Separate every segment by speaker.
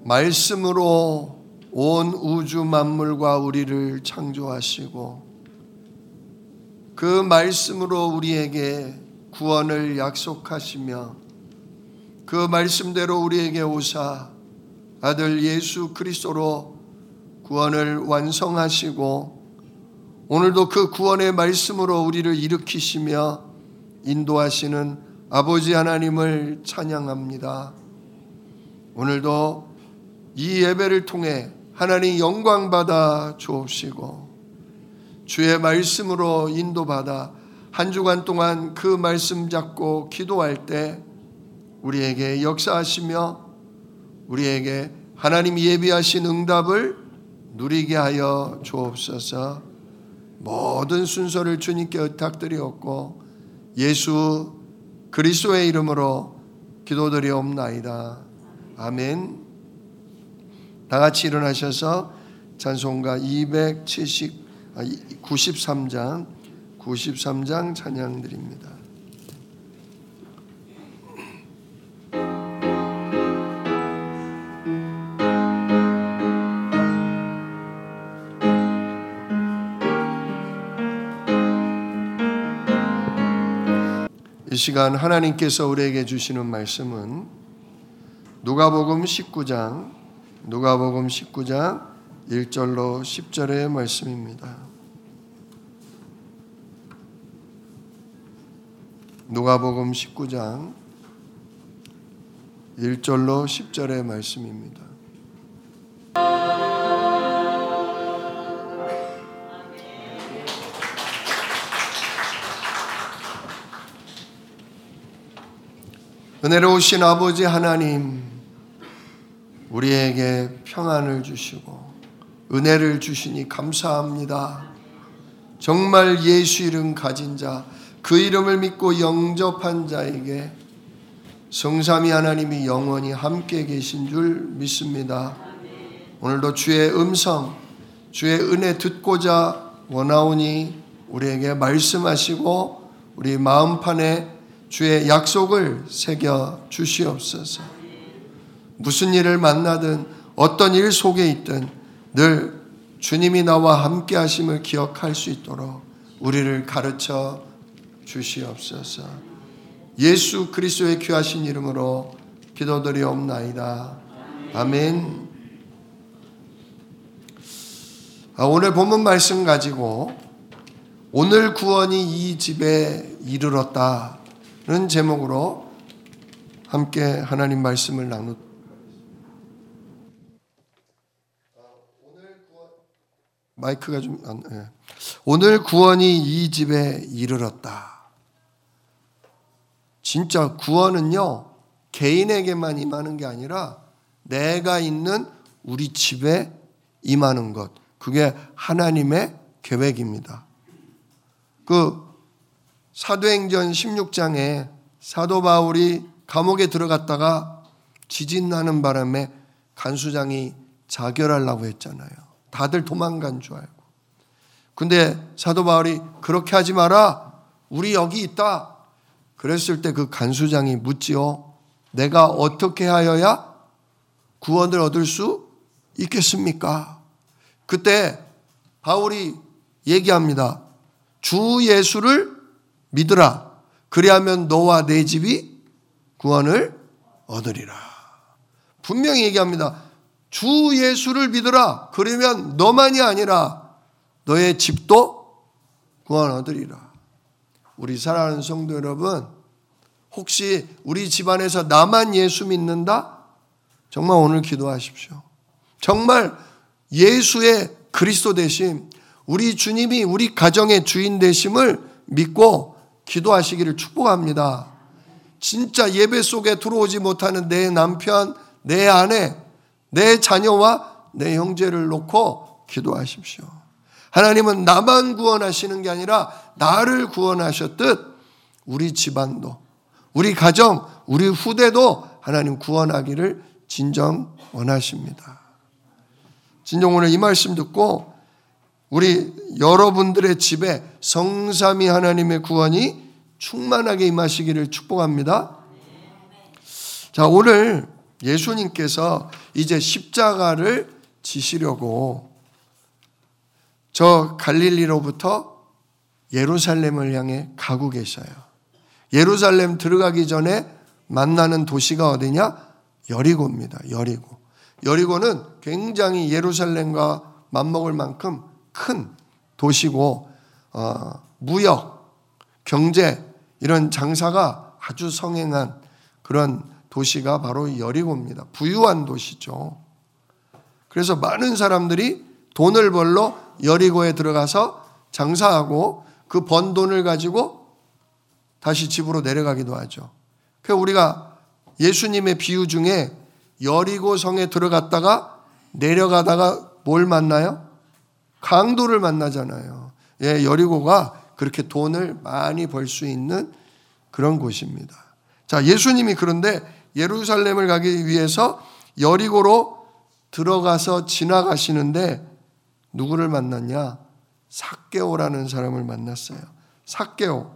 Speaker 1: 말씀으로 온 우주 만물과 우리를 창조하시고 그 말씀으로 우리에게 구원을 약속하시며 그 말씀대로 우리에게 오사 아들 예수 그리스도로 구원을 완성하시고 오늘도 그 구원의 말씀으로 우리를 일으키시며 인도하시는 아버지 하나님을 찬양합니다. 오늘도 이 예배를 통해 하나님 영광 받아 주옵시고 주의 말씀으로 인도받아 한 주간 동안 그 말씀 잡고 기도할 때 우리에게 역사하시며 우리에게 하나님 예비하신 응답을 누리게 하여 주옵소서. 모든 순서를 주님께 의탁드리옵고 예수 그리스도의 이름으로 기도드리옵나이다. 아멘. 다 같이 일어나셔서 찬송가 93장 찬양 드립니다. 이 시간 하나님께서 우리에게 주시는 말씀은 누가복음 19장 1절로 10절의 말씀입니다. 누가복음 19장 1절로 10절의 말씀입니다. 은혜로우신 아버지 하나님, 우리에게 평안을 주시고 은혜를 주시니 감사합니다. 정말 예수 이름 가진 자, 그 이름을 믿고 영접한 자에게 성삼위 하나님이 영원히 함께 계신 줄 믿습니다. 오늘도 주의 음성, 주의 은혜 듣고자 원하오니 우리에게 말씀하시고 우리 마음판에 주의 약속을 새겨 주시옵소서. 무슨 일을 만나든 어떤 일 속에 있든 늘 주님이 나와 함께 하심을 기억할 수 있도록 우리를 가르쳐 주시옵소서. 예수 그리스도의 귀하신 이름으로 기도드리옵나이다. 아멘. 오늘 본문 말씀 가지고 오늘 구원이 이 집에 이르렀다 는 제목으로 함께 하나님 말씀을 마이크가 좀 오늘 구원이 이 집에 이르렀다. 진짜 구원은요 개인에게만 임하는 게 아니라 내가 있는 우리 집에 임하는 것, 그게 하나님의 계획입니다. 그 사도행전 16장에 사도 바울이 감옥에 들어갔다가 지진 나는 바람에 간수장이 자결하려고 했잖아요. 다들 도망간 줄 알고. 근데 사도 바울이 그렇게 하지 마라. 우리 여기 있다. 그랬을 때 그 간수장이 묻지요. 내가 어떻게 하여야 구원을 얻을 수 있겠습니까? 그때 바울이 얘기합니다. 주 예수를 믿으라. 그리하면 너와 내 집이 구원을 얻으리라. 분명히 얘기합니다. 주 예수를 믿으라. 그러면 너만이 아니라 너의 집도 구원 얻으리라. 우리 사랑하는 성도 여러분, 혹시 우리 집안에서 나만 예수 믿는다? 정말 오늘 기도하십시오. 정말 예수의 그리스도 되심, 우리 주님이 우리 가정의 주인 되심을 믿고 기도하시기를 축복합니다. 진짜 예배 속에 들어오지 못하는 내 남편, 내 아내, 내 자녀와 내 형제를 놓고 기도하십시오. 하나님은 나만 구원하시는 게 아니라 나를 구원하셨듯 우리 집안도, 우리 가정, 우리 후대도 하나님 구원하기를 진정 원하십니다. 진정 오늘 이 말씀 듣고 우리 여러분들의 집에 성삼위 하나님의 구원이 충만하게 임하시기를 축복합니다. 자, 오늘 예수님께서 이제 십자가를 지시려고 저 갈릴리로부터 예루살렘을 향해 가고 계셔요. 예루살렘 들어가기 전에 만나는 도시가 어디냐? 여리고입니다. 여리고. 여리고는 굉장히 예루살렘과 맞먹을 만큼 큰 도시고 무역, 경제 이런 장사가 아주 성행한 그런 도시가 바로 여리고입니다. 부유한 도시죠. 그래서 많은 사람들이 돈을 벌러 여리고에 들어가서 장사하고 그 번 돈을 가지고 다시 집으로 내려가기도 하죠. 그래서 우리가 예수님의 비유 중에 여리고 성에 들어갔다가 내려가다가 뭘 만나요? 강도를 만나잖아요. 예, 여리고가 그렇게 돈을 많이 벌 수 있는 그런 곳입니다. 자, 예수님이 그런데 예루살렘을 가기 위해서 여리고로 들어가서 지나가시는데 누구를 만났냐? 삭개오라는 사람을 만났어요. 삭개오.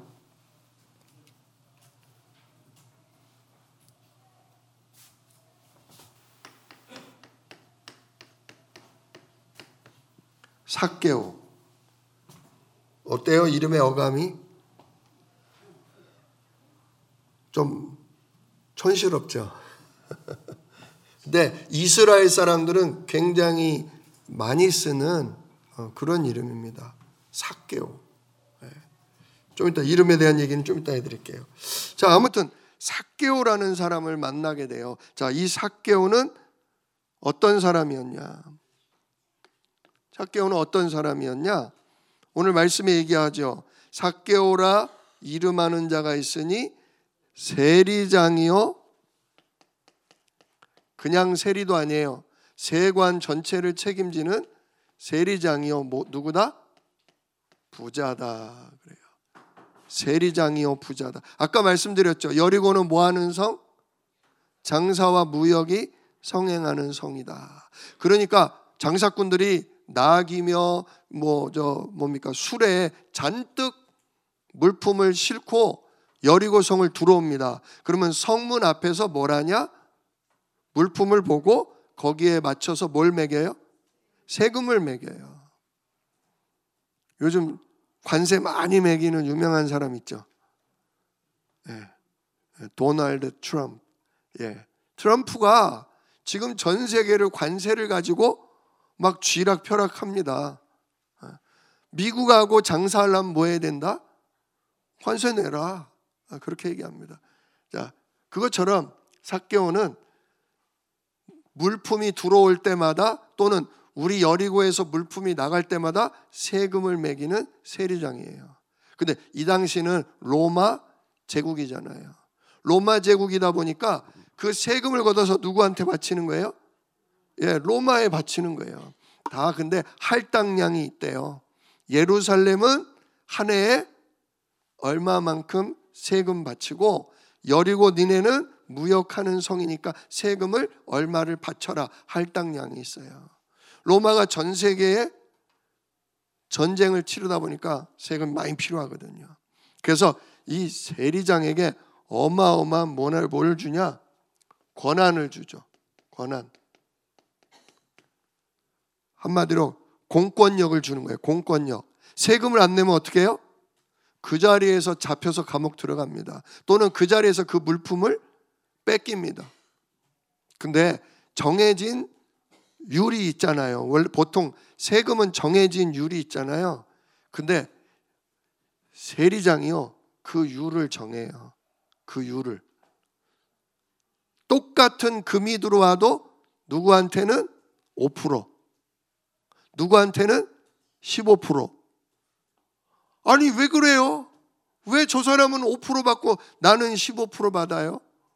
Speaker 1: 삭개오. 어때요? 이름의 어감이? 좀 촌스럽죠. 근데 이스라엘 사람들은 굉장히 많이 쓰는 그런 이름입니다. 삭개오. 좀 이따 이름에 대한 얘기는 좀 이따 해드릴게요. 자, 아무튼 삭개오라는 사람을 만나게 돼요. 자, 이 삭개오는 어떤 사람이었냐? 삭개오는 어떤 사람이었냐? 오늘 말씀에 얘기하죠. 삭개오라 이름하는 자가 있으니 세리장이요. 그냥 세리도 아니에요. 세관 전체를 책임지는 세리장이요. 누구다? 부자다. 그래요. 세리장이요 부자다. 아까 말씀드렸죠. 여리고는 뭐 하는 성? 장사와 무역이 성행하는 성이다. 그러니까 장사꾼들이 낙이며 술에 잔뜩 물품을 싣고 여리고 성을 들어옵니다. 그러면 성문 앞에서 뭘 하냐? 물품을 보고 거기에 맞춰서 뭘 매겨요? 세금을 매겨요. 요즘 관세 많이 매기는 유명한 사람 있죠. 예. 도널드 트럼프. 예. 트럼프가 지금 전 세계를 관세를 가지고 막 쥐락펴락합니다. 미국하고 장사하려면 뭐 해야 된다? 관세 내라. 그렇게 얘기합니다. 자, 그것처럼 삭개오는 물품이 들어올 때마다 또는 우리 여리고에서 물품이 나갈 때마다 세금을 매기는 세리장이에요. 근데 이 당시는 로마 제국이잖아요. 로마 제국이다 보니까 그 세금을 걷어서 누구한테 바치는 거예요? 예, 로마에 바치는 거예요. 다 근데 할당량이 있대요. 예루살렘은 한 해에 얼마만큼 세금 바치고 여리고 니네는 무역하는 성이니까 세금을 얼마를 바쳐라. 할당량이 있어요. 로마가 전 세계에 전쟁을 치르다 보니까 세금이 많이 필요하거든요. 그래서 이 세리장에게 어마어마한 뭘 주냐? 권한을 주죠. 권한. 한마디로 공권력을 주는 거예요. 공권력. 세금을 안 내면 어떻게 해요? 그 자리에서 잡혀서 감옥 들어갑니다. 또는 그 자리에서 그 물품을 뺏깁니다. 근데 정해진 율이 있잖아요. 원래 보통 세금은 정해진 율이 있잖아요. 근데 세리장이요. 그 율을 정해요. 그 율을. 똑같은 금이 들어와도 누구한테는 5%, 누구한테는 15%. 아니 왜 그래요? 왜 저 사람은 5% 받고 나는 15% 받아요?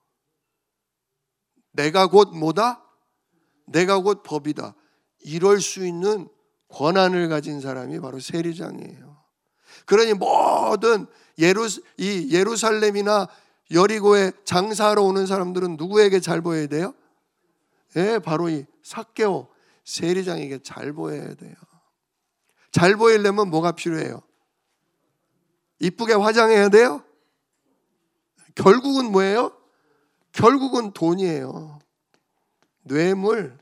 Speaker 1: 내가 곧 뭐다? 내가 곧 법이다. 이럴 수 있는 권한을 가진 사람이 바로 세리장이에요. 그러니 모든 예루살렘이나 여리고에 장사하러 오는 사람들은 누구에게 잘 보여야 돼요? 예, 바로 이 삭개오 세리장에게 잘 보여야 돼요. 잘 보이려면 뭐가 필요해요? 이쁘게 화장해야 돼요? 결국은 뭐예요? 결국은 돈이에요. 뇌물.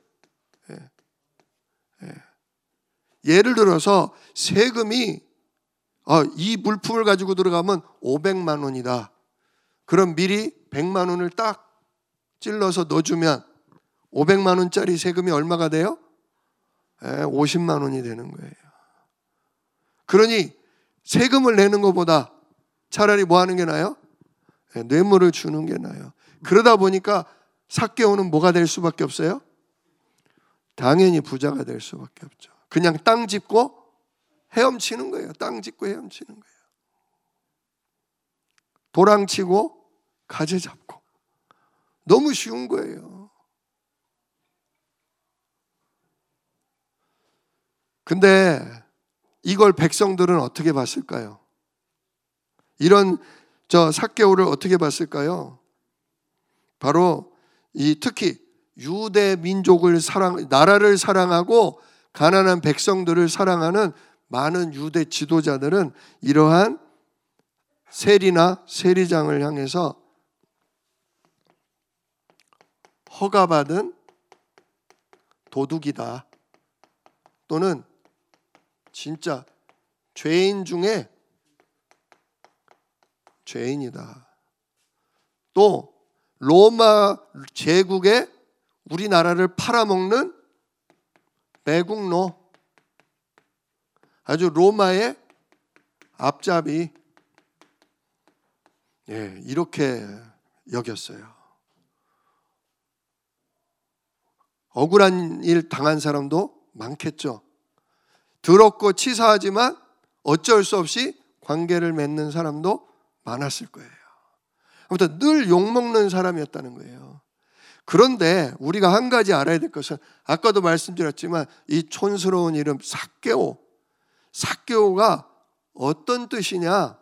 Speaker 1: 예를 들어서 세금이 이 물품을 가지고 들어가면 500만 원이다. 그럼 미리 100만 원을 딱 찔러서 넣어주면 500만 원짜리 세금이 얼마가 돼요? 50만 원이 되는 거예요. 그러니 세금을 내는 것보다 차라리 뭐 하는 게 나아요? 뇌물을 주는 게 나아요. 그러다 보니까 삭개오는 뭐가 될 수밖에 없어요? 당연히 부자가 될 수밖에 없죠. 그냥 땅 짚고 헤엄치는 거예요. 땅 짚고 헤엄치는 거예요. 도랑치고 가재 잡고. 너무 쉬운 거예요. 근데 이걸 백성들은 어떻게 봤을까요? 이런 삭개오를 어떻게 봤을까요? 바로 특히 유대 민족을 나라를 사랑하고 가난한 백성들을 사랑하는 많은 유대 지도자들은 이러한 세리나 세리장을 향해서 허가받은 도둑이다. 또는 진짜 죄인 중에 죄인이다. 또 로마 제국에 우리나라를 팔아먹는 매국노, 아주 로마의 앞잡이, 이렇게 여겼어요. 억울한 일 당한 사람도 많겠죠. 더럽고 치사하지만 어쩔 수 없이 관계를 맺는 사람도 많았을 거예요. 아무튼 늘 욕먹는 사람이었다는 거예요. 그런데 우리가 한 가지 알아야 될 것은 아까도 말씀드렸지만 이 촌스러운 이름 삭개오, 삭개오가 어떤 뜻이냐?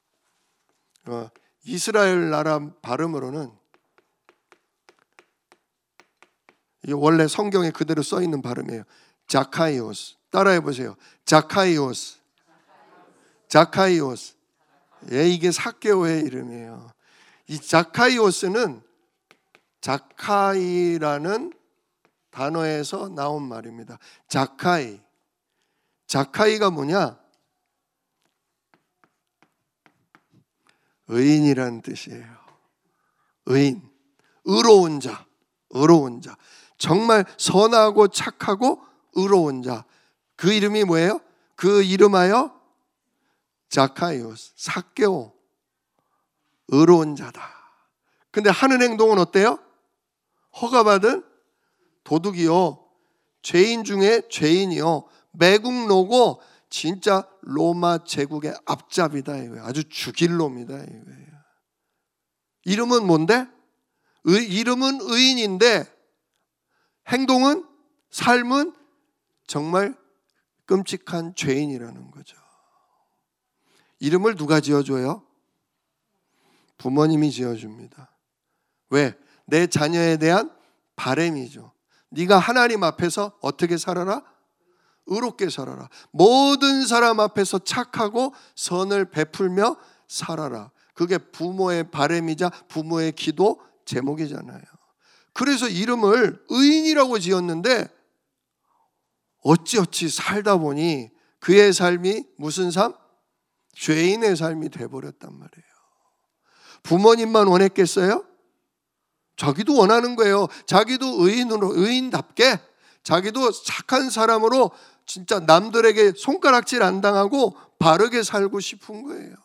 Speaker 1: 이스라엘 나라 발음으로는, 이게 원래 성경에 그대로 써 있는 발음이에요. 자카이오스. 따라해 보세요. 자카이오스. 자카이오스. 이게 삭개오의 이름이에요. 이 자카이오스는 자카이라는 단어에서 나온 말입니다. 자카이. 자카이가 뭐냐? 의인이라는 뜻이에요. 의인. 의로운 자. 의로운 자. 정말 선하고 착하고 의로운 자. 그 이름이 뭐예요? 그 이름하여 자카이오스, 삭개오, 의로운 자다. 근데 하는 행동은 어때요? 허가받은 도둑이요, 죄인 중에 죄인이요, 매국노고 진짜 로마 제국의 앞잡이다 이거예요. 아주 죽일 놈이다 이거예요. 이름은 뭔데? 이름은 의인인데 행동은, 삶은 정말 끔찍한 죄인이라는 거죠. 이름을 누가 지어줘요? 부모님이 지어줍니다. 왜? 내 자녀에 대한 바람이죠. 네가 하나님 앞에서 어떻게 살아라? 의롭게 살아라. 모든 사람 앞에서 착하고 선을 베풀며 살아라. 그게 부모의 바람이자 부모의 기도 제목이잖아요. 그래서 이름을 의인이라고 지었는데 어찌어찌 살다 보니 그의 삶이 무슨 삶? 죄인의 삶이 돼버렸단 말이에요. 부모님만 원했겠어요? 자기도 원하는 거예요. 자기도 의인으로, 의인답게 자기도 착한 사람으로 진짜 남들에게 손가락질 안 당하고 바르게 살고 싶은 거예요.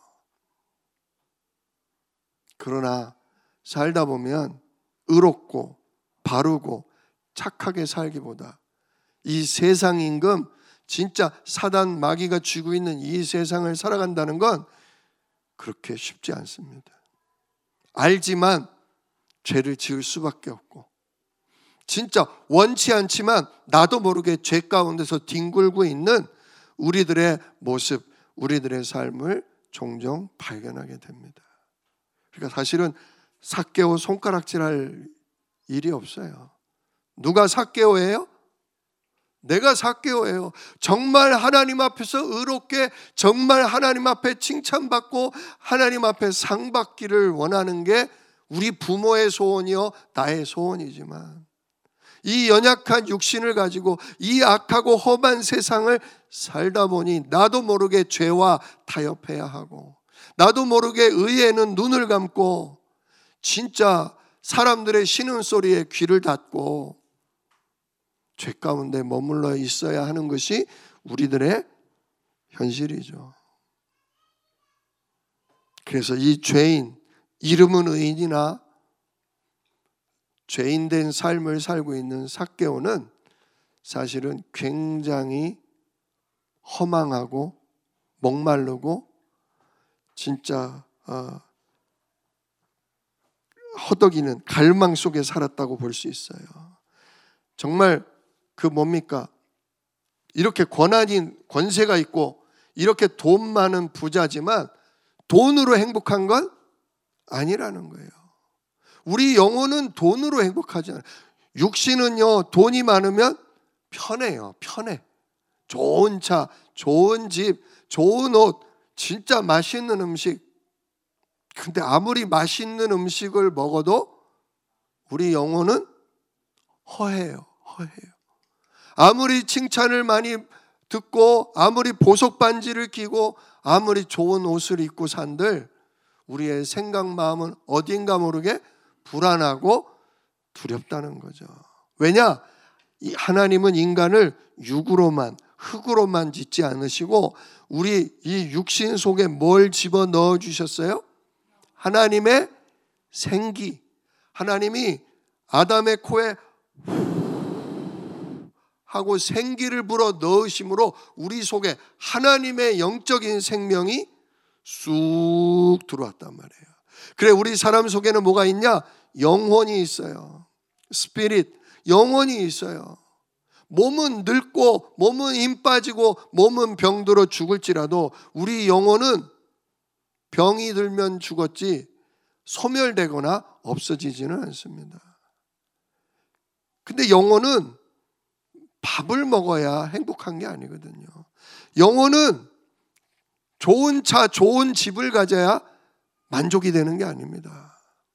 Speaker 1: 그러나 살다 보면 의롭고 바르고 착하게 살기보다 이 세상 임금, 진짜 사단 마귀가 쥐고 있는 이 세상을 살아간다는 건 그렇게 쉽지 않습니다. 알지만 죄를 지을 수밖에 없고, 진짜 원치 않지만 나도 모르게 죄 가운데서 뒹굴고 있는 우리들의 모습, 우리들의 삶을 종종 발견하게 됩니다. 그러니까 사실은 삭개오 손가락질할 일이 없어요. 누가 삭개오예요? 내가 삭개오예요. 정말 하나님 앞에서 의롭게, 정말 하나님 앞에 칭찬받고 하나님 앞에 상 받기를 원하는 게 우리 부모의 소원이요 나의 소원이지만, 이 연약한 육신을 가지고 이 악하고 험한 세상을 살다 보니 나도 모르게 죄와 타협해야 하고, 나도 모르게 의에는 눈을 감고 진짜 사람들의 신음소리에 귀를 닫고 죄 가운데 머물러 있어야 하는 것이 우리들의 현실이죠. 그래서 이 죄인, 이름은 의인이나 죄인된 삶을 살고 있는 삭개오는 사실은 굉장히 허망하고 목마르고 진짜 허덕이는 갈망 속에 살았다고 볼 수 있어요. 정말 그 뭡니까? 이렇게 권세가 있고 이렇게 돈 많은 부자지만 돈으로 행복한 건 아니라는 거예요. 우리 영혼은 돈으로 행복하지 않아요. 육신은요, 돈이 많으면 편해요. 편해. 좋은 차, 좋은 집, 좋은 옷, 진짜 맛있는 음식. 근데 아무리 맛있는 음식을 먹어도 우리 영혼은 허해요. 허해요. 아무리 칭찬을 많이 듣고 아무리 보석 반지를 끼고 아무리 좋은 옷을 입고 산들 우리의 생각 마음은 어딘가 모르게 불안하고 두렵다는 거죠. 왜냐? 하나님은 인간을 육으로만, 흙으로만 짓지 않으시고 우리 이 육신 속에 뭘 집어넣어 주셨어요? 하나님의 생기. 하나님이 아담의 코에 하고 생기를 불어 넣으심으로 우리 속에 하나님의 영적인 생명이 쑥 들어왔단 말이에요. 그래, 우리 사람 속에는 뭐가 있냐? 영혼이 있어요. 스피릿, 영혼이 있어요. 몸은 늙고 몸은 힘 빠지고 몸은 병들어 죽을지라도 우리 영혼은 병이 들면 죽었지 소멸되거나 없어지지는 않습니다. 근데 영혼은 밥을 먹어야 행복한 게 아니거든요. 영혼은 좋은 차, 좋은 집을 가져야 만족이 되는 게 아닙니다.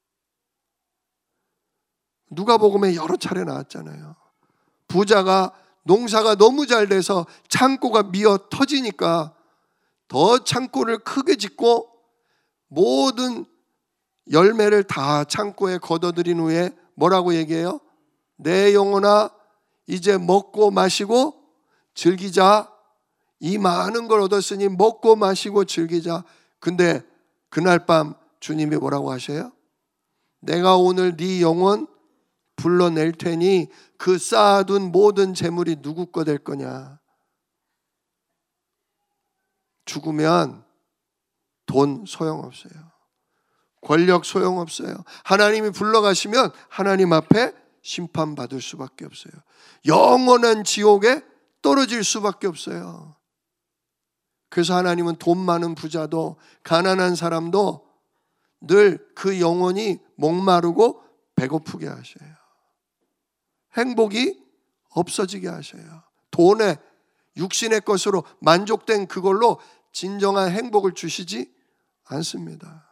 Speaker 1: 누가복음에 여러 차례 나왔잖아요. 부자가 농사가 너무 잘 돼서 창고가 미어 터지니까 더 창고를 크게 짓고 모든 열매를 다 창고에 걷어들인 후에 뭐라고 얘기해요? 내 영혼아 이제 먹고 마시고 즐기자. 이 많은 걸 얻었으니 먹고 마시고 즐기자. 근데 그날 밤 주님이 뭐라고 하셔요? 내가 오늘 네 영혼 불러낼 테니 그 쌓아둔 모든 재물이 누구 거 될 거냐? 죽으면 돈 소용없어요. 권력 소용없어요. 하나님이 불러가시면 하나님 앞에 심판받을 수밖에 없어요. 영원한 지옥에 떨어질 수밖에 없어요. 그래서 하나님은 돈 많은 부자도 가난한 사람도 늘 그 영혼이 목마르고 배고프게 하셔요. 행복이 없어지게 하셔요. 돈에 육신의 것으로 만족된 그걸로 진정한 행복을 주시지 않습니다.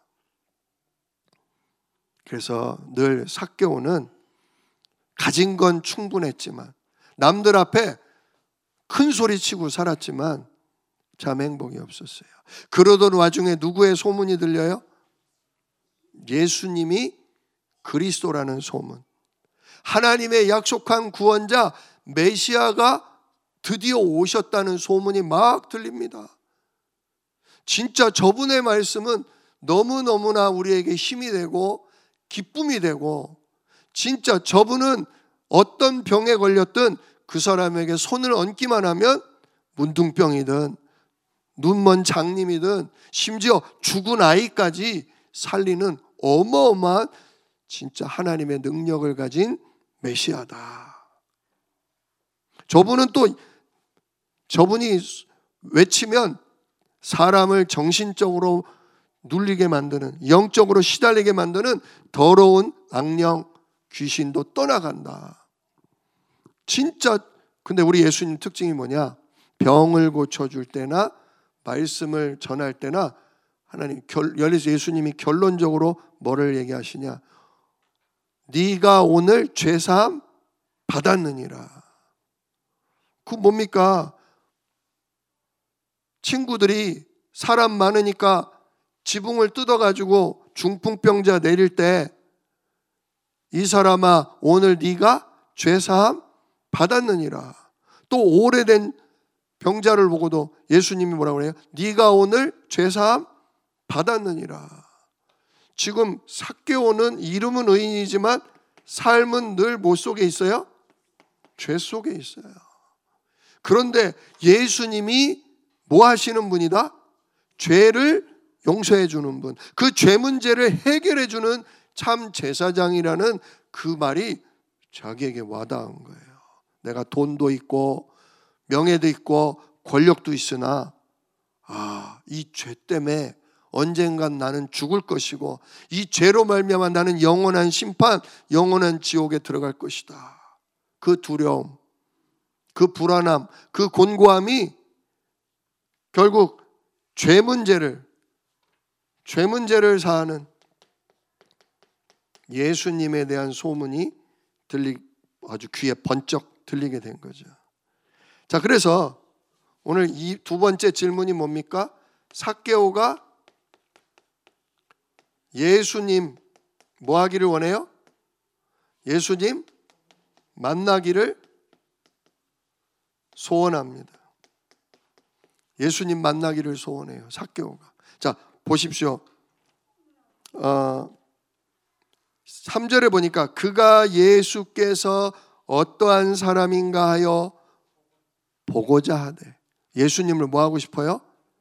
Speaker 1: 그래서 늘 삭개오는 가진 건 충분했지만 남들 앞에 큰 소리 치고 살았지만 참 행복이 없었어요. 그러던 와중에 누구의 소문이 들려요? 예수님이 그리스도라는 소문. 하나님의 약속한 구원자 메시아가 드디어 오셨다는 소문이 막 들립니다. 진짜 저분의 말씀은 너무너무나 우리에게 힘이 되고 기쁨이 되고 진짜 저분은 어떤 병에 걸렸든 그 사람에게 손을 얹기만 하면 문둥병이든 눈먼 장님이든 심지어 죽은 아이까지 살리는 어마어마한 진짜 하나님의 능력을 가진 메시아다. 저분이 외치면 사람을 정신적으로 눌리게 만드는, 영적으로 시달리게 만드는 더러운 악령, 귀신도 떠나간다. 진짜. 근데 우리 예수님 특징이 뭐냐? 병을 고쳐줄 때나 말씀을 전할 때나 하나님, 예수님이 결론적으로 뭐를 얘기하시냐? 네가 오늘 죄사함 받았느니라. 그 뭡니까? 친구들이 사람 많으니까 지붕을 뜯어가지고 중풍병자 내릴 때 이 사람아 오늘 네가 죄사함 받았느니라. 또 오래된 병자를 보고도 예수님이 뭐라고 그래요? 네가 오늘 죄사함 받았느니라. 지금 삭개오는 이름은 의인이지만 삶은 늘 뭐 속에 있어요? 죄 속에 있어요. 그런데 예수님이 뭐 하시는 분이다? 죄를 용서해 주는 분. 그 죄 문제를 해결해 주는 참 제사장이라는 그 말이 자기에게 와닿은 거예요. 내가 돈도 있고 명예도 있고 권력도 있으나 이 죄 때문에 언젠간 나는 죽을 것이고 이 죄로 말미암아 나는 영원한 심판, 영원한 지옥에 들어갈 것이다. 그 두려움, 그 불안함, 그 곤고함이 결국 죄 문제를 사하는 예수님에 대한 소문이 아주 귀에 번쩍 들리게 된 거죠. 자, 그래서 오늘 이 두 번째 질문이 뭡니까? 삭개오가 예수님 뭐 하기를 원해요? 예수님 만나기를 소원합니다. 예수님 만나기를 소원해요. 삭개오가. 자, 보십시오. 3절에 보니까 그가 예수께서 어떠한 사람인가 하여 보고자 하되. 예수님을 뭐 하고 싶어요?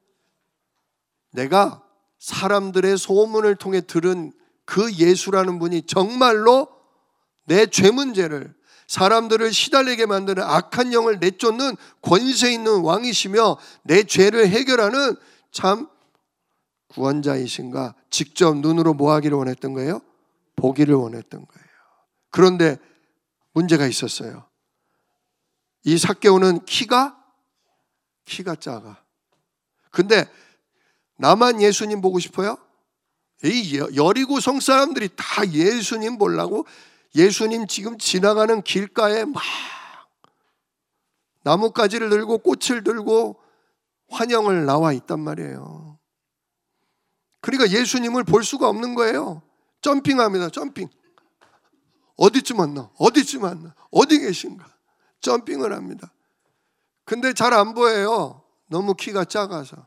Speaker 1: 내가 사람들의 소문을 통해 들은 그 예수라는 분이 정말로 내 죄 문제를, 사람들을 시달리게 만드는 악한 영을 내쫓는 권세 있는 왕이시며 내 죄를 해결하는 참 구원자이신가 직접 눈으로 뭐 하기를 원했던 거예요? 보기를 원했던 거예요. 그런데 문제가 있었어요. 이 삭개오는 키가 작아. 근데 나만 예수님 보고 싶어요? 이 여리고 성 사람들이 다 예수님 보려고 예수님 지금 지나가는 길가에 막 나뭇가지를 들고 꽃을 들고 환영을 나와 있단 말이에요. 그러니까 예수님을 볼 수가 없는 거예요. 점핑합니다. 점핑. 어디쯤 왔나? 어디 계신가? 점핑을 합니다. 근데 잘 안 보여요. 너무 키가 작아서.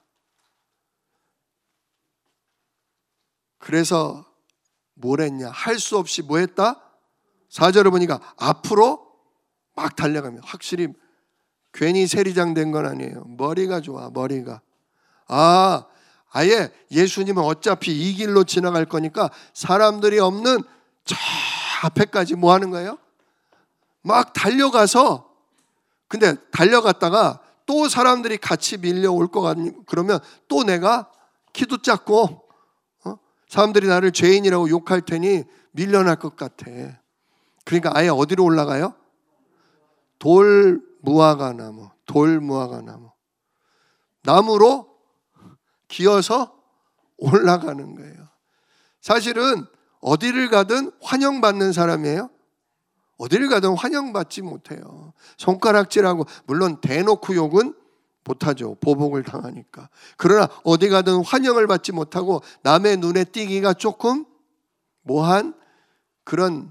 Speaker 1: 그래서 뭘 했냐? 할 수 없이 뭐 했다? 4절을 보니까 앞으로 막 달려갑니다. 확실히 괜히 세리장 된 건 아니에요. 머리가 좋아, 머리가. 아예 예수님은 어차피 이 길로 지나갈 거니까 사람들이 없는 저 앞에까지 뭐 하는 거예요? 막 달려가서, 근데 달려갔다가 또 사람들이 같이 밀려올 것 같니? 그러면 또 내가 키도 작고 사람들이 나를 죄인이라고 욕할 테니 밀려날 것 같아. 그러니까 아예 어디로 올라가요? 돌무화과나무. 나무로 기어서 올라가는 거예요. 사실은 어디를 가든 환영받는 사람이에요. 어디를 가든 환영받지 못해요. 손가락질하고, 물론 대놓고 욕은 못하죠. 보복을 당하니까. 그러나 어디 가든 환영을 받지 못하고 남의 눈에 띄기가 조금 뭐한 그런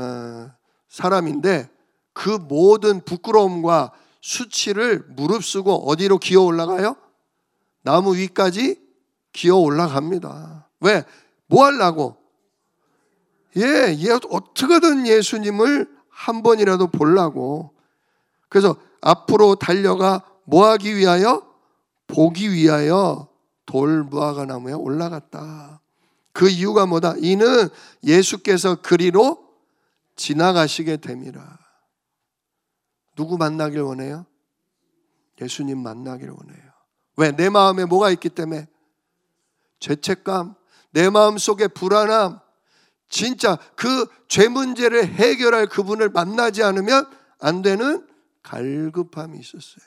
Speaker 1: 사람인데, 그 모든 부끄러움과 수치를 무릅쓰고 어디로 기어 올라가요? 나무 위까지 기어 올라갑니다. 왜? 뭐 하려고? 얘 어떻게든 예수님을 한 번이라도 보려고. 그래서 앞으로 달려가 뭐 하기 위하여? 보기 위하여 돌무화과 나무에 올라갔다. 그 이유가 뭐다? 이는 예수께서 그리로 지나가시게 됨이라. 누구 만나길 원해요? 예수님 만나길 원해요. 왜? 내 마음에 뭐가 있기 때문에? 죄책감, 내 마음 속에 불안함, 진짜 그 죄 문제를 해결할 그분을 만나지 않으면 안 되는 갈급함이 있었어요.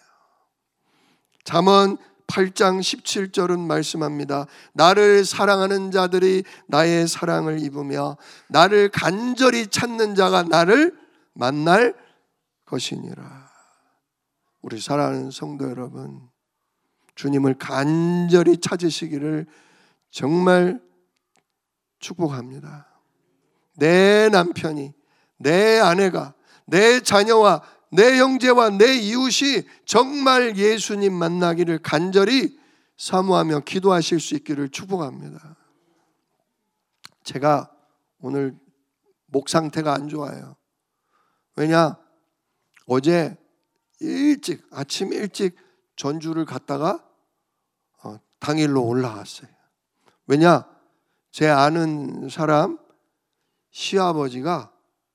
Speaker 1: 잠언 8장 17절은 말씀합니다. 나를 사랑하는 자들이 나의 사랑을 입으며 나를 간절히 찾는 자가 나를 만날 것이니라. 우리 사랑하는 성도 여러분, 주님을 간절히 찾으시기를 정말 축복합니다. 내 남편이, 내 아내가, 내 자녀와 내 형제와 내 이웃이 정말 예수님 만나기를 간절히 사모하며 기도하실 수 있기를 축복합니다. 제가 오늘 목 상태가 안 좋아요. 왜냐? 어제 아침 일찍 전주를 갔다가 당일로 올라왔어요. 왜냐? 제 아는 사람 시아버지가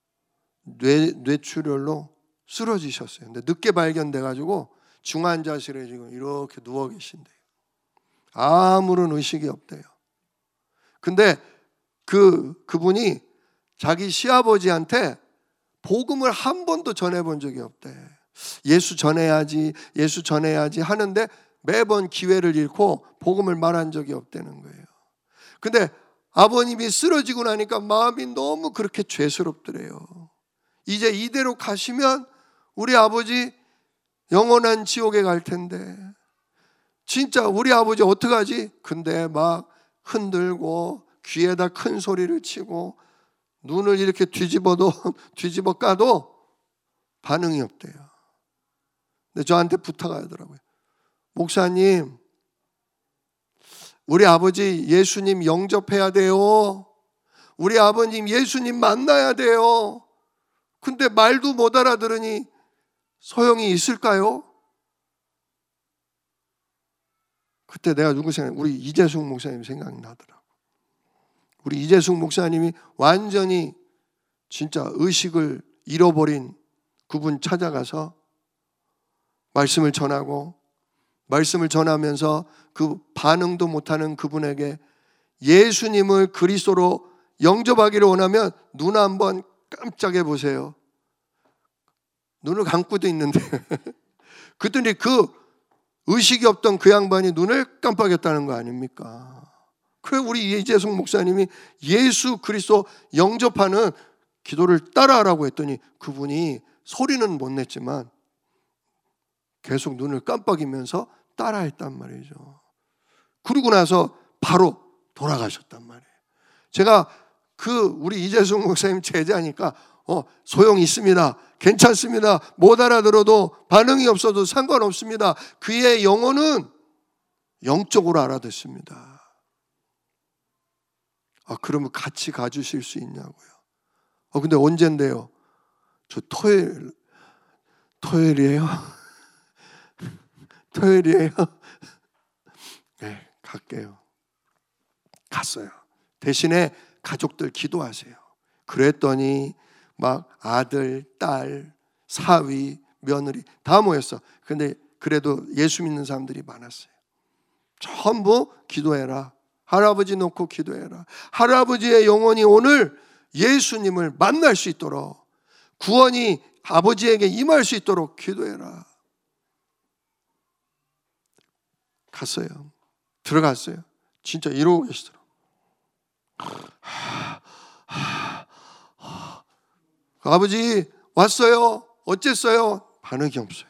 Speaker 1: 뇌출혈로 쓰러지셨어요. 근데 늦게 발견돼가지고 중환자실에 지금 이렇게 누워 계신대요. 아무런 의식이 없대요. 근데 그분이 자기 시아버지한테 복음을 한 번도 전해본 적이 없대. 예수 전해야지 하는데 매번 기회를 잃고 복음을 말한 적이 없다는 거예요. 근데 아버님이 쓰러지고 나니까 마음이 너무 그렇게 죄스럽더래요. 이제 이대로 가시면 우리 아버지 영원한 지옥에 갈 텐데 진짜 우리 아버지 어떡하지? 근데 막 흔들고 귀에다 큰 소리를 치고 눈을 이렇게 뒤집어 까도 반응이 없대요. 근데 저한테 부탁하더라고요. 목사님, 우리 아버지 예수님 영접해야 돼요. 우리 아버님 예수님 만나야 돼요. 근데 말도 못 알아들으니 소용이 있을까요? 그때 내가 누구 생각해? 우리 이재숙 목사님 생각이 나더라고. 우리 이재숙 목사님이 완전히 진짜 의식을 잃어버린 그분 찾아가서 말씀을 전하고 말씀을 전하면서 그 반응도 못하는 그분에게 예수님을 그리스도로 영접하기를 원하면 눈 한번 깜짝해 보세요. 눈을 감고도 있는데 그랬더니 그 의식이 없던 그 양반이 눈을 깜빡였다는 거 아닙니까? 그래 우리 이재숙 목사님이 예수 그리스도 영접하는 기도를 따라하라고 했더니 그분이 소리는 못 냈지만 계속 눈을 깜빡이면서 따라했단 말이죠. 그러고 나서 바로 돌아가셨단 말이에요. 제가 우리 이재숙 목사님 제자니까 소용이 있습니다. 괜찮습니다. 못 알아들어도 반응이 없어도 상관없습니다. 그의 영혼은 영적으로 알아듣습니다. 그러면 같이 가주실 수 있냐고요. 근데 언젠데요? 저 토요일이에요? 토요일이에요? 네, 갈게요. 갔어요. 대신에 가족들 기도하세요. 그랬더니 막 아들, 딸, 사위, 며느리 다 모였어. 근데 그래도 예수 믿는 사람들이 많았어요. 전부 기도해라. 할아버지 놓고 기도해라. 할아버지의 영혼이 오늘 예수님을 만날 수 있도록 구원이 아버지에게 임할 수 있도록 기도해라. 갔어요. 들어갔어요. 진짜 이러고 계시더라고요. 아버지 왔어요. 어쨌어요? 반응이 없어요.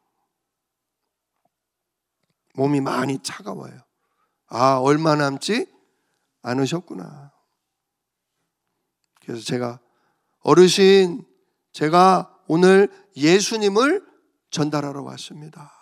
Speaker 1: 몸이 많이 차가워요. 얼마 남지 않으셨구나. 그래서 제가 어르신, 제가 오늘 예수님을 전달하러 왔습니다.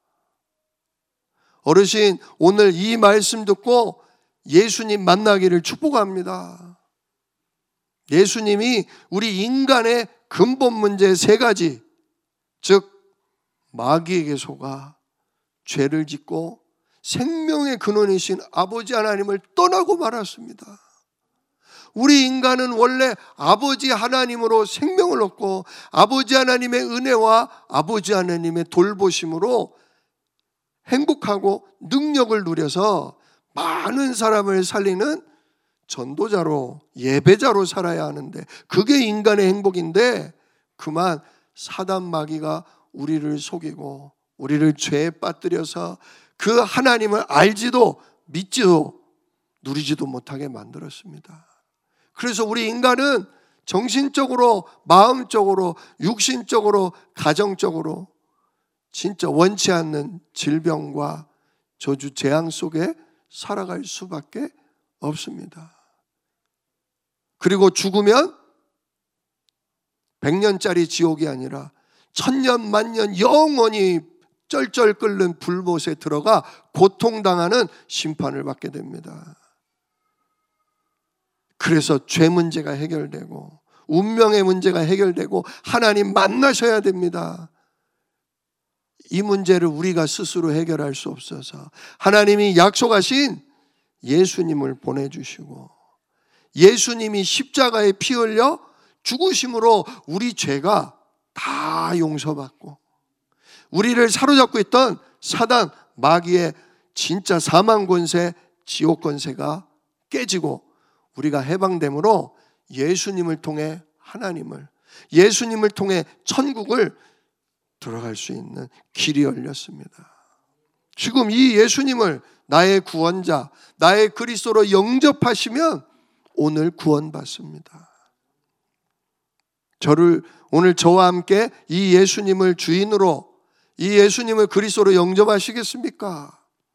Speaker 1: 어르신, 오늘 이 말씀 듣고 예수님 만나기를 축복합니다. 예수님이 우리 인간의 근본 문제 3가지, 즉 마귀에게 속아 죄를 짓고 생명의 근원이신 아버지 하나님을 떠나고 말았습니다. 우리 인간은 원래 아버지 하나님으로 생명을 얻고 아버지 하나님의 은혜와 아버지 하나님의 돌보심으로 행복하고 능력을 누려서 많은 사람을 살리는 전도자로, 예배자로 살아야 하는데 그게 인간의 행복인데 그만 사단 마귀가 우리를 속이고 우리를 죄에 빠뜨려서 그 하나님을 알지도 믿지도 누리지도 못하게 만들었습니다. 그래서 우리 인간은 정신적으로, 마음적으로, 육신적으로, 가정적으로 진짜 원치 않는 질병과 저주 재앙 속에 살아갈 수밖에 없습니다. 그리고 죽으면 100년짜리 지옥이 아니라 1000년 만년 영원히 쩔쩔 끓는 불못에 들어가 고통당하는 심판을 받게 됩니다. 그래서 죄 문제가 해결되고 운명의 문제가 해결되고 하나님 만나셔야 됩니다. 이 문제를 우리가 스스로 해결할 수 없어서 하나님이 약속하신 예수님을 보내주시고 예수님이 십자가에 피 흘려 죽으심으로 우리 죄가 다 용서받고 우리를 사로잡고 있던 사단 마귀의 진짜 사망 권세, 지옥 권세가 깨지고 우리가 해방됨으로 예수님을 통해 하나님을, 예수님을 통해 천국을 들어갈 수 있는 길이 열렸습니다. 지금 이 예수님을 나의 구원자, 나의 그리스도로 영접하시면 오늘 구원받습니다. 오늘 저와 함께 이 예수님을 주인으로, 이 예수님을 그리스도로 영접하시겠습니까?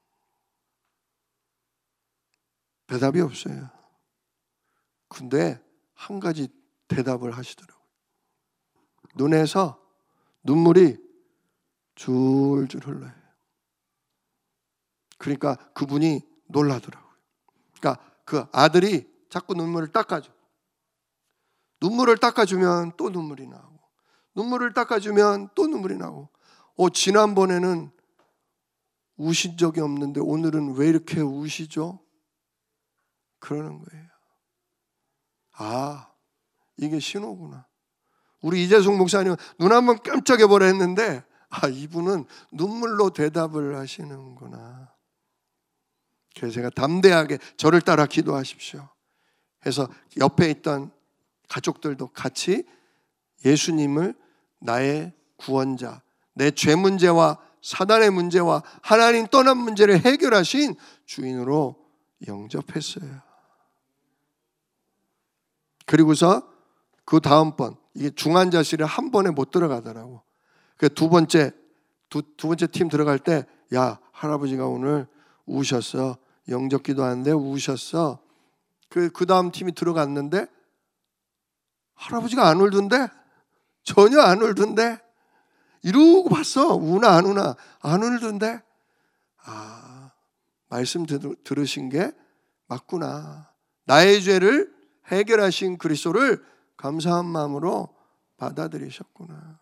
Speaker 1: 대답이 없어요. 근데 한 가지 대답을 하시더라고요. 눈에서 눈물이 줄줄 흘러요. 그러니까 그분이 놀라더라고요. 그러니까 그 아들이 자꾸 눈물을 닦아줘. 눈물을 닦아주면 또 눈물이 나고, 눈물을 닦아주면 또 눈물이 나고, 지난번에는 우신 적이 없는데 오늘은 왜 이렇게 우시죠? 그러는 거예요. 아, 이게 신호구나. 우리 이재송 목사님은 눈 한번 깜짝여보라 했는데 이분은 눈물로 대답을 하시는구나. 그래서 제가 담대하게 저를 따라 기도하십시오 해서 옆에 있던 가족들도 같이 예수님을 나의 구원자, 내 죄 문제와 사단의 문제와 하나님 떠난 문제를 해결하신 주인으로 영접했어요. 그리고서 그 다음번 이게 중환자실에 한 번에 못 들어가더라고. 그 두 번째 팀 들어갈 때, 야, 할아버지가 오늘 우셨어. 영접기도 하는데 우셨어. 그 다음 팀이 들어갔는데 할아버지가 안 울던데? 전혀 안 울던데? 이러고 봤어. 우나 안 우나? 안 울던데? 말씀 들으신 게 맞구나. 나의 죄를 해결하신 그리스도를 감사한 마음으로 받아들이셨구나.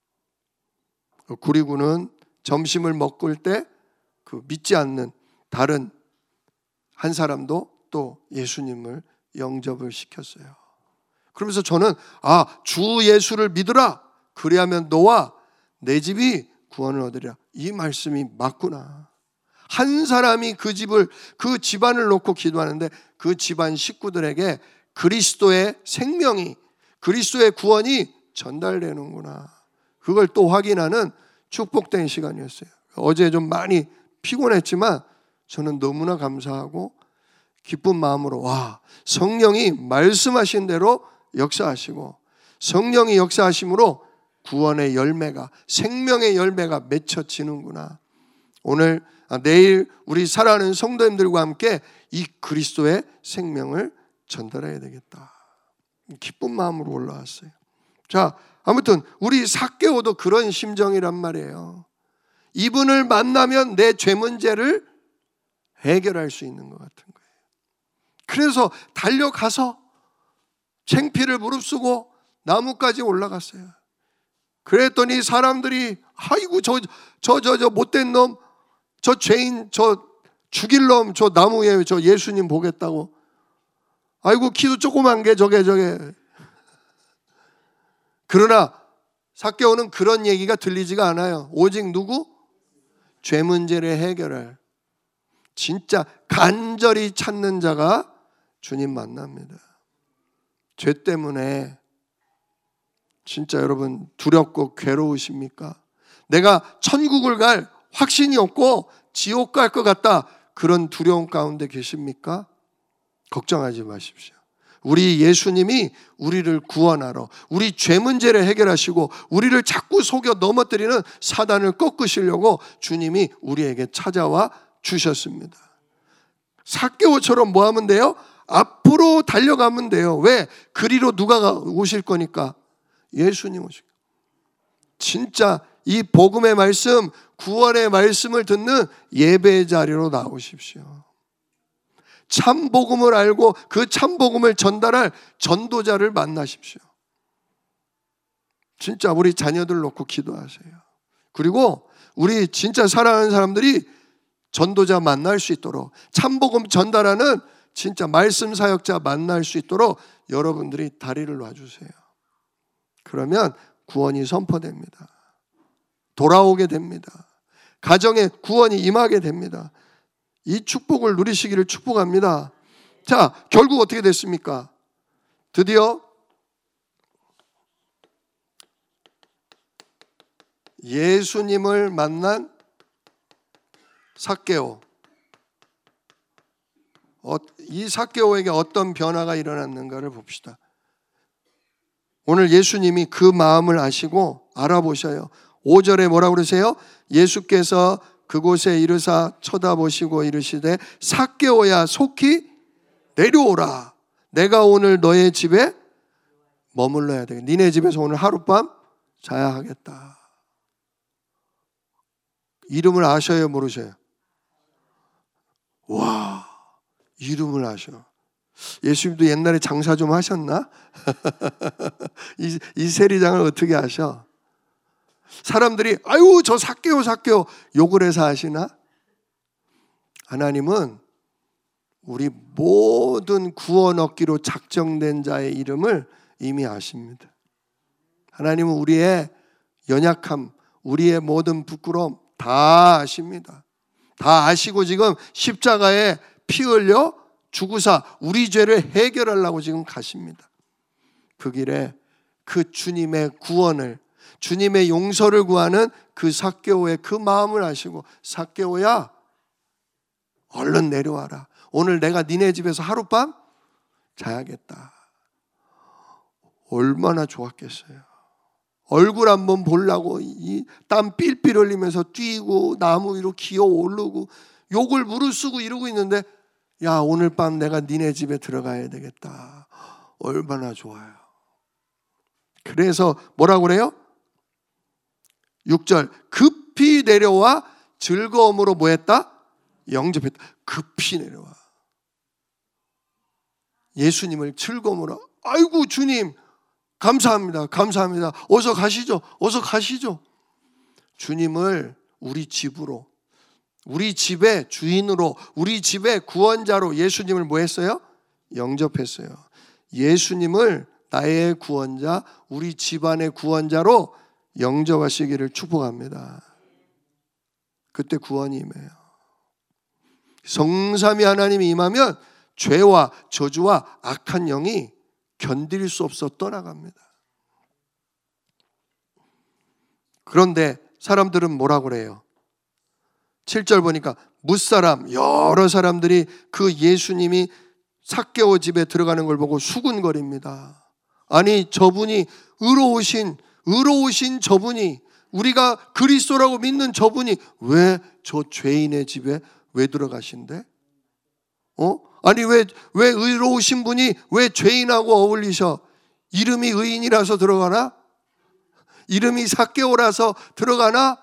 Speaker 1: 구리구는 점심을 먹을 때 그 믿지 않는 다른 한 사람도 또 예수님을 영접을 시켰어요. 그러면서 저는 주 예수를 믿으라. 그리하면 너와 내 집이 구원을 얻으리라. 이 말씀이 맞구나. 한 사람이 그 집안을 놓고 기도하는데 그 집안 식구들에게 그리스도의 생명이, 그리스도의 구원이 전달되는구나. 그걸 또 확인하는 축복된 시간이었어요. 어제 좀 많이 피곤했지만 저는 너무나 감사하고 기쁜 마음으로 성령이 말씀하신 대로 역사하시고 성령이 역사하심으로 구원의 열매가, 생명의 열매가 맺혀지는구나. 내일 우리 사랑하는 성도님들과 함께 이 그리스도의 생명을 전달해야 되겠다. 기쁜 마음으로 올라왔어요. 자, 아무튼 우리 삭개오도 그런 심정이란 말이에요. 이분을 만나면 내 죄 문제를 해결할 수 있는 것 같은 거예요. 그래서 달려가서 창피를 무릅쓰고 나무까지 올라갔어요. 그랬더니 사람들이 아이고 저 못된 놈, 저 죄인, 저 죽일 놈, 저 나무에 저 예수님 보겠다고. 아이고 키도 조그만 게 저게. 그러나 삭개오는 그런 얘기가 들리지가 않아요. 오직 누구? 죄 문제를 해결할 진짜 간절히 찾는 자가 주님 만납니다. 죄 때문에 진짜 여러분 두렵고 괴로우십니까? 내가 천국을 갈 확신이 없고 지옥 갈 것 같다. 그런 두려움 가운데 계십니까? 걱정하지 마십시오. 우리 예수님이 우리를 구원하러, 우리 죄 문제를 해결하시고 우리를 자꾸 속여 넘어뜨리는 사단을 꺾으시려고 주님이 우리에게 찾아와 주셨습니다. 삭개오처럼 뭐 하면 돼요? 앞으로 달려가면 돼요. 왜? 그리로 누가 오실 거니까? 예수님 오실 거예요. 진짜 이 복음의 말씀, 구원의 말씀을 듣는 예배 자리로 나오십시오. 참 복음을 알고 그 참 복음을 전달할 전도자를 만나십시오. 진짜 우리 자녀들 놓고 기도하세요. 그리고 우리 진짜 사랑하는 사람들이 전도자 만날 수 있도록, 참 복음 전달하는 진짜 말씀 사역자 만날 수 있도록 여러분들이 다리를 놔주세요. 그러면 구원이 선포됩니다. 돌아오게 됩니다. 가정에 구원이 임하게 됩니다. 이 축복을 누리시기를 축복합니다. 자, 결국 어떻게 됐습니까? 드디어 예수님을 만난 삭개오. 이 삭개오에게 어떤 변화가 일어났는가를 봅시다. 오늘 예수님이 그 마음을 아시고 알아보셔요. 5절에 뭐라고 그러세요? 예수께서 그곳에 이르사 쳐다보시고 이르시되 삭개오야 속히 내려오라. 내가 오늘 너의 집에 머물러야 돼. 니네 집에서 오늘 하룻밤 자야 하겠다. 이름을 아셔요, 모르셔요? 와, 이름을 아셔. 예수님도 옛날에 장사 좀 하셨나? 이 세리장을 어떻게 아셔? 사람들이 아유 저 삭개오 욕을 해서 하시나? 하나님은 우리 모든 구원 얻기로 작정된 자의 이름을 이미 아십니다. 하나님은 우리의 연약함, 우리의 모든 부끄러움 다 아십니다. 다 아시고 지금 십자가에 피 흘려 죽으사 우리 죄를 해결하려고 지금 가십니다. 그 길에 그 주님의 구원을, 주님의 용서를 구하는 그 삭개오의 그 마음을 아시고 삭개오야 얼른 내려와라. 오늘 내가 니네 집에서 하룻밤 자야겠다. 얼마나 좋았겠어요. 얼굴 한번 보려고 이 땀 삘삘 흘리면서 뛰고 나무 위로 기어 오르고 욕을 무릅쓰고 이러고 있는데 야 오늘 밤 내가 니네 집에 들어가야 되겠다. 얼마나 좋아요. 그래서 뭐라고 그래요? 6절 급히 내려와 즐거움으로 뭐 했다? 영접했다. 급히 내려와. 예수님을 즐거움으로 아이고 주님 감사합니다. 감사합니다. 어서 가시죠. 어서 가시죠. 주님을 우리 집으로, 우리 집의 주인으로, 우리 집의 구원자로 예수님을 뭐 했어요? 영접했어요. 예수님을 나의 구원자, 우리 집안의 구원자로 영접하시기를 축복합니다. 그때 구원이 임해요. 성삼위 하나님이 임하면 죄와 저주와 악한 영이 견딜 수 없어 떠나갑니다. 그런데 사람들은 뭐라고 그래요? 7절 보니까 무사람 여러 사람들이 그 예수님이 삭개오 집에 들어가는 걸 보고 수군거립니다. 아니 저분이 의로우신 저분이, 우리가 그리스도라고 믿는 저분이 왜 저 죄인의 집에 왜 들어가신대? 아니 왜 의로우신 분이 왜 죄인하고 어울리셔? 이름이 의인이라서 들어가나? 이름이 삭개오라서 들어가나?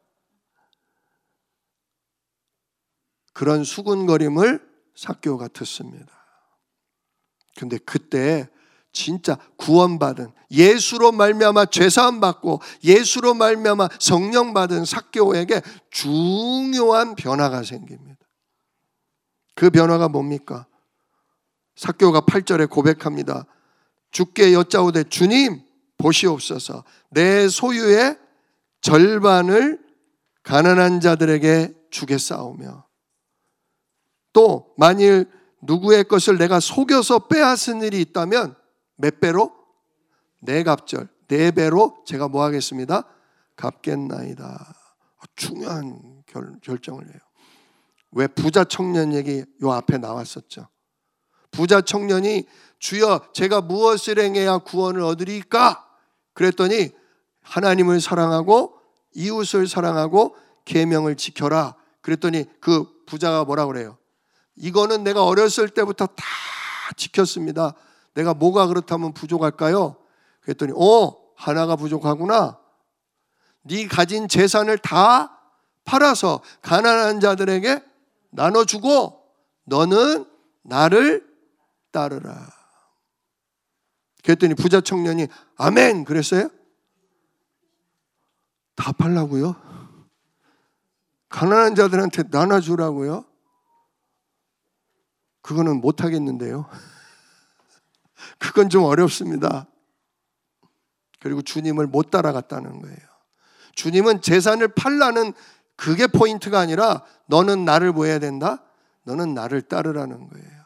Speaker 1: 그런 수군거림을 삭개오가 듣습니다. 근데 그때 진짜 구원받은, 예수로 말미암아 죄사함 받고 예수로 말미암아 성령 받은 삭개오에게 중요한 변화가 생깁니다. 그 변화가 뭡니까? 삭개오가 8절에 고백합니다. 주께 여짜오되 주님 보시옵소서 내 소유의 절반을 가난한 자들에게 주겠사오며 또 만일 누구의 것을 내가 속여서 빼앗은 일이 있다면 몇 배로? 네 갑절, 네 배로 제가 뭐 하겠습니다? 갚겠나이다. 중요한 결정을 해요. 왜 부자 청년 얘기 요 앞에 나왔었죠. 부자 청년이 주여 제가 무엇을 행해야 구원을 얻으리까? 그랬더니 하나님을 사랑하고 이웃을 사랑하고 계명을 지켜라. 그랬더니 그 부자가 뭐라고 그래요? 이거는 내가 어렸을 때부터 다 지켰습니다. 내가 뭐가 그렇다면 부족할까요? 그랬더니 하나가 부족하구나. 네 가진 재산을 다 팔아서 가난한 자들에게 나눠주고 너는 나를 따르라. 그랬더니 부자 청년이 아멘 그랬어요? 다 팔라고요? 가난한 자들한테 나눠주라고요? 그거는 못하겠는데요. 그건 좀 어렵습니다. 그리고 주님을 못 따라갔다는 거예요. 주님은 재산을 팔라는 그게 포인트가 아니라 너는 나를 뭐 해야 된다? 너는 나를 따르라는 거예요.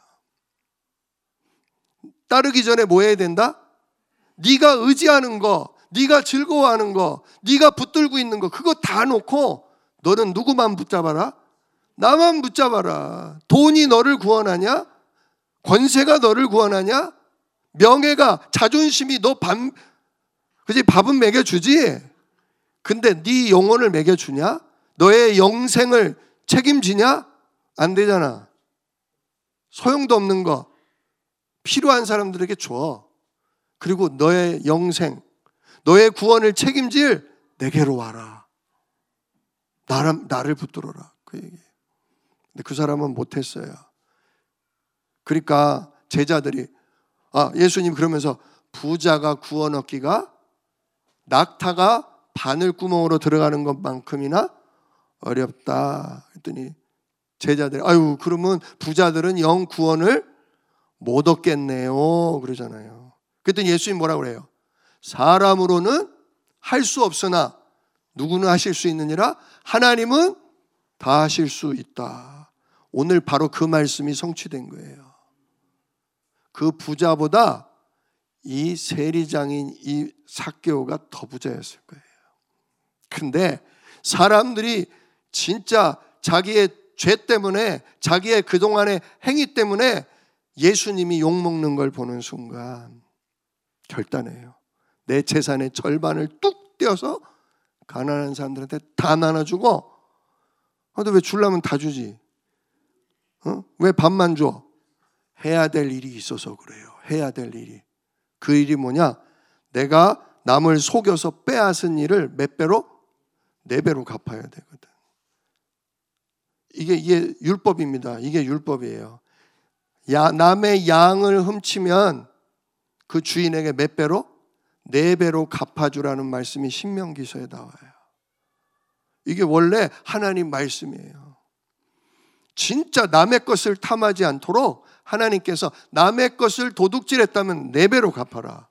Speaker 1: 따르기 전에 뭐 해야 된다? 네가 의지하는 거, 네가 즐거워하는 거, 네가 붙들고 있는 거 그거 다 놓고 너는 누구만 붙잡아라? 나만 붙잡아라. 돈이 너를 구원하냐? 권세가 너를 구원하냐? 명예가, 자존심이 너 밥은 먹여주지? 근데 네 영혼을 먹여주냐? 너의 영생을 책임지냐? 안 되잖아. 소용도 없는 거 필요한 사람들에게 줘. 그리고 너의 영생, 너의 구원을 책임질 내게로 와라. 나를 붙들어라. 그 얘기예요. 근데 그 사람은 못했어요. 그러니까 제자들이 예수님 그러면서 부자가 구원 얻기가 낙타가 바늘구멍으로 들어가는 것만큼이나 어렵다. 그랬더니 제자들이 그러면 부자들은 영 구원을 못 얻겠네요. 그러잖아요. 그랬더니 예수님 뭐라고 그래요? 사람으로는 할 수 없으나 누구는 하실 수 있느니라 하나님은 다 하실 수 있다. 오늘 바로 그 말씀이 성취된 거예요. 그 부자보다 이 세리장인 이 삭개오가 더 부자였을 거예요. 근데 사람들이 진짜 자기의 죄 때문에 자기의 그동안의 행위 때문에 예수님이 욕먹는 걸 보는 순간 결단해요. 내 재산의 절반을 뚝 떼어서 가난한 사람들한테 다 나눠주고 너 왜 주려면 다 주지? 왜 반만 줘? 해야 될 일이 있어서 그래요. 해야 될 일이. 그 일이 뭐냐? 내가 남을 속여서 빼앗은 일을 몇 배로? 4배로 갚아야 되거든. 이게 율법입니다. 이게 율법이에요. 남의 양을 훔치면 그 주인에게 몇 배로? 4배로 갚아주라는 말씀이 신명기서에 나와요. 이게 원래 하나님 말씀이에요. 진짜 남의 것을 탐하지 않도록 하나님께서 남의 것을 도둑질했다면 4배로 갚아라.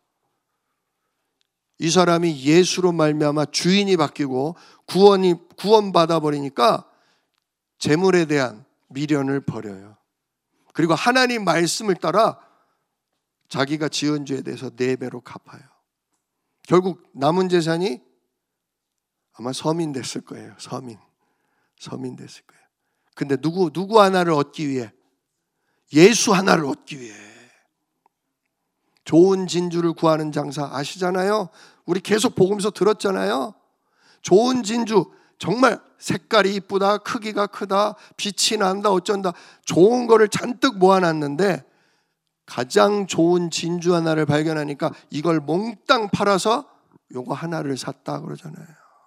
Speaker 1: 이 사람이 예수로 말미암아 주인이 바뀌고 구원받아 버리니까 재물에 대한 미련을 버려요. 그리고 하나님 말씀을 따라 자기가 지은 죄에 대해서 4배로 갚아요. 결국 남은 재산이 아마 서민 됐을 거예요. 서민 됐을 거예요. 근데 누구 하나를 얻기 위해? 예수 하나를 얻기 위해. 좋은 진주를 구하는 장사 아시잖아요. 우리 계속 복음서 들었잖아요. 좋은 진주, 정말 색깔이 이쁘다, 크기가 크다, 빛이 난다, 어쩐다, 좋은 거를 잔뜩 모아놨는데 가장 좋은 진주 하나를 발견하니까 이걸 몽땅 팔아서 요거 하나를 샀다 그러잖아요.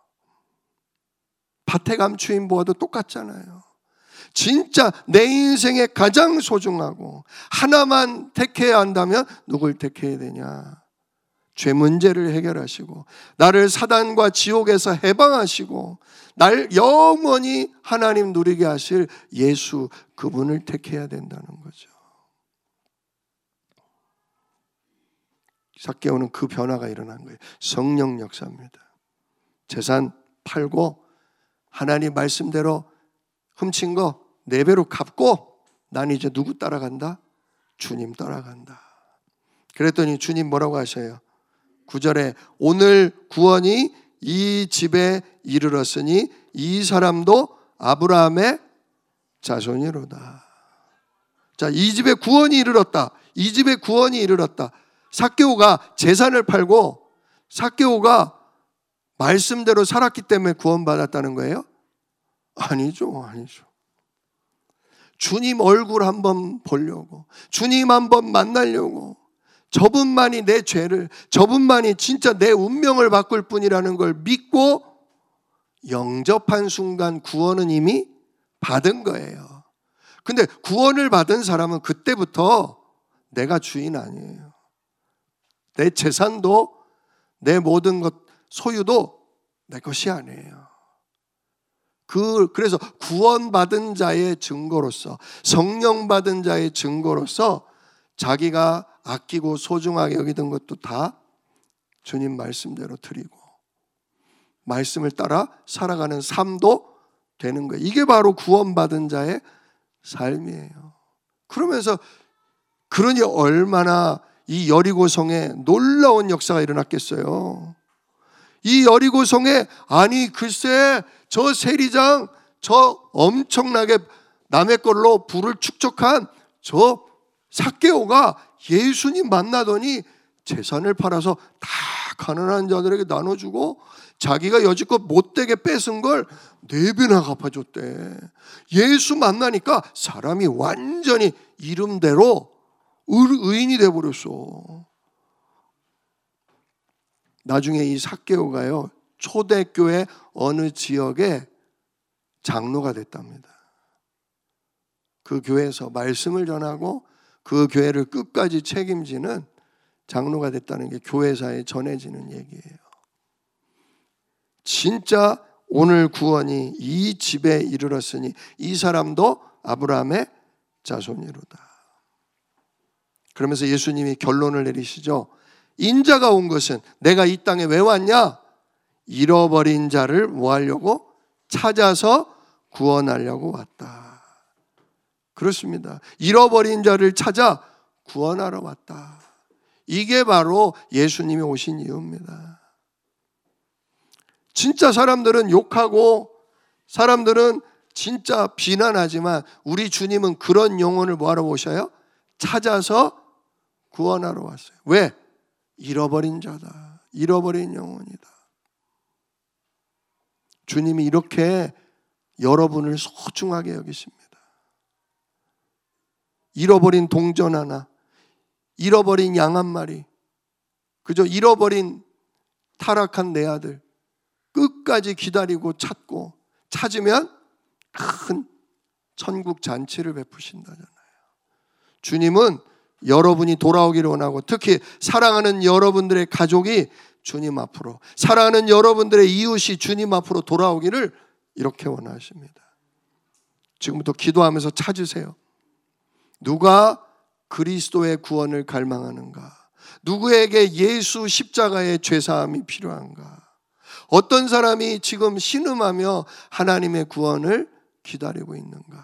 Speaker 1: 밭에 감추인 보아도 똑같잖아요. 진짜 내 인생에 가장 소중하고 하나만 택해야 한다면 누굴 택해야 되냐? 죄 문제를 해결하시고 나를 사단과 지옥에서 해방하시고 날 영원히 하나님 누리게 하실 예수, 그분을 택해야 된다는 거죠. 삭개오는 그 변화가 일어난 거예요. 성령 역사입니다. 재산 팔고 하나님 말씀대로 훔친 거 4배로 갚고 난 이제 누구 따라간다? 주님 따라간다. 그랬더니 주님 뭐라고 하셔요? 9절에 오늘 구원이 이 집에 이르렀으니 이 사람도 아브라함의 자손이로다. 자, 이 집에 구원이 이르렀다. 이 집에 구원이 이르렀다. 삭개오가 재산을 팔고 삭개오가 말씀대로 살았기 때문에 구원받았다는 거예요? 아니죠. 주님 얼굴 한번 보려고, 주님 한번 만나려고, 저분만이 내 죄를, 저분만이 진짜 내 운명을 바꿀 뿐이라는 걸 믿고 영접한 순간 구원은 이미 받은 거예요. 근데 구원을 받은 사람은 그때부터 내가 주인 아니에요. 내 재산도, 내 모든 것, 소유도 내 것이 아니에요. 그래서 구원받은 자의 증거로서, 성령 받은 자의 증거로서 자기가 아끼고 소중하게 여기던 것도 다 주님 말씀대로 드리고 말씀을 따라 살아가는 삶도 되는 거예요. 이게 바로 구원받은 자의 삶이에요. 그러면서 그러니 얼마나 이 여리고성에 놀라운 역사가 일어났겠어요. 이 여리고성에, 아니 글쎄 저 세리장, 저 엄청나게 남의 걸로 부를 축적한 저 삭개오가 예수님 만나더니 재산을 팔아서 다 가난한 자들에게 나눠주고 자기가 여지껏 못되게 뺏은 걸 4배나 갚아줬대. 예수 만나니까 사람이 완전히 이름대로 의인이 돼버렸어. 나중에 이 삭개오가요, 초대교회 어느 지역에 장로가 됐답니다. 그 교회에서 말씀을 전하고 그 교회를 끝까지 책임지는 장로가 됐다는 게 교회사에 전해지는 얘기예요. 진짜 오늘 구원이 이 집에 이르렀으니 이 사람도 아브라함의 자손이로다. 그러면서 예수님이 결론을 내리시죠. 인자가 온 것은, 내가 이 땅에 왜 왔냐? 잃어버린 자를 뭐 하려고? 찾아서 구원하려고 왔다. 그렇습니다. 잃어버린 자를 찾아 구원하러 왔다. 이게 바로 예수님이 오신 이유입니다. 진짜 사람들은 욕하고 사람들은 진짜 비난하지만 우리 주님은 그런 영혼을 뭐하러 오셔요? 찾아서 구원하러 왔어요. 왜? 잃어버린 자다. 잃어버린 영혼이다. 주님이 이렇게 여러분을 소중하게 여기십니다. 잃어버린 동전 하나, 잃어버린 양 한 마리, 그저 잃어버린 타락한 내 아들 끝까지 기다리고 찾고 찾으면 큰 천국 잔치를 베푸신다잖아요. 주님은 여러분이 돌아오기를 원하고, 특히 사랑하는 여러분들의 가족이 주님 앞으로, 사랑하는 여러분들의 이웃이 주님 앞으로 돌아오기를 이렇게 원하십니다. 지금부터 기도하면서 찾으세요. 누가 그리스도의 구원을 갈망하는가? 누구에게 예수 십자가의 죄사함이 필요한가? 어떤 사람이 지금 신음하며 하나님의 구원을 기다리고 있는가?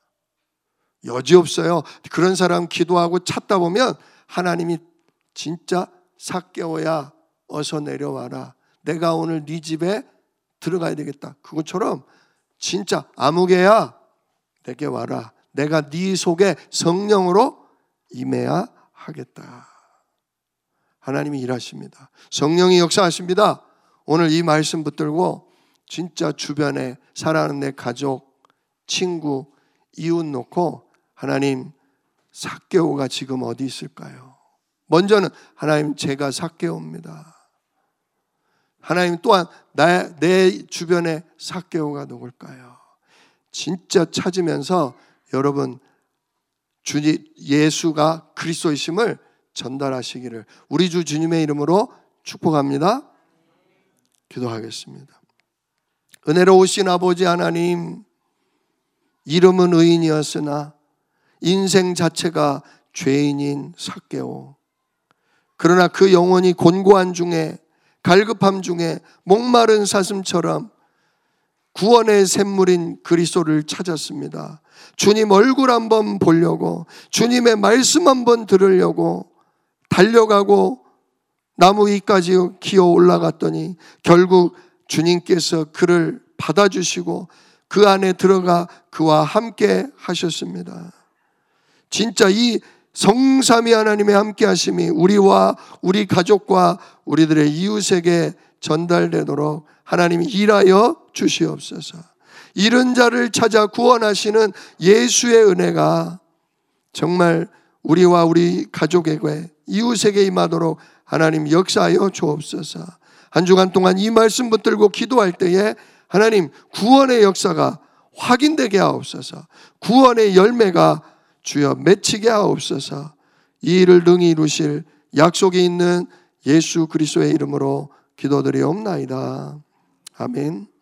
Speaker 1: 여지없어요. 그런 사람 기도하고 찾다 보면 하나님이 진짜 삭개오야 어서 내려와라. 내가 오늘 네 집에 들어가야 되겠다. 그것처럼 진짜 아무개야 내게 와라. 내가 네 속에 성령으로 임해야 하겠다. 하나님이 일하십니다. 성령이 역사하십니다. 오늘 이 말씀 붙들고 진짜 주변에 사랑하는 내 가족, 친구, 이웃 놓고 하나님, 삭개오가 지금 어디 있을까요? 먼저는 하나님, 제가 삭개오입니다. 하나님, 또한 내 주변에 삭개오가 누굴까요? 진짜 찾으면서 여러분 예수가 그리스도이심을 전달하시기를 우리 주 주님의 이름으로 축복합니다. 기도하겠습니다. 은혜로우신 아버지 하나님, 이름은 의인이었으나 인생 자체가 죄인인 삭개오, 그러나 그 영혼이 곤고한 중에, 갈급함 중에 목마른 사슴처럼 구원의 샘물인 그리스도를 찾았습니다. 주님 얼굴 한번 보려고, 주님의 말씀 한번 들으려고 달려가고 나무 위까지 기어 올라갔더니 결국 주님께서 그를 받아주시고 그 안에 들어가 그와 함께 하셨습니다. 진짜 이 성삼위 하나님의 함께 하심이 우리와 우리 가족과 우리들의 이웃에게 전달되도록 하나님이 일하여 주시옵소서. 잃은 자를 찾아 구원하시는 예수의 은혜가 정말 우리와 우리 가족에게 이웃에게 임하도록 하나님 역사하여 주옵소서. 한 주간 동안 이 말씀 붙들고 기도할 때에 하나님 구원의 역사가 확인되게 하옵소서. 구원의 열매가 주여 맺히게 하옵소서. 이 일을 능히 이루실 약속이 있는 예수 그리스도의 이름으로 기도드리옵나이다. 아멘.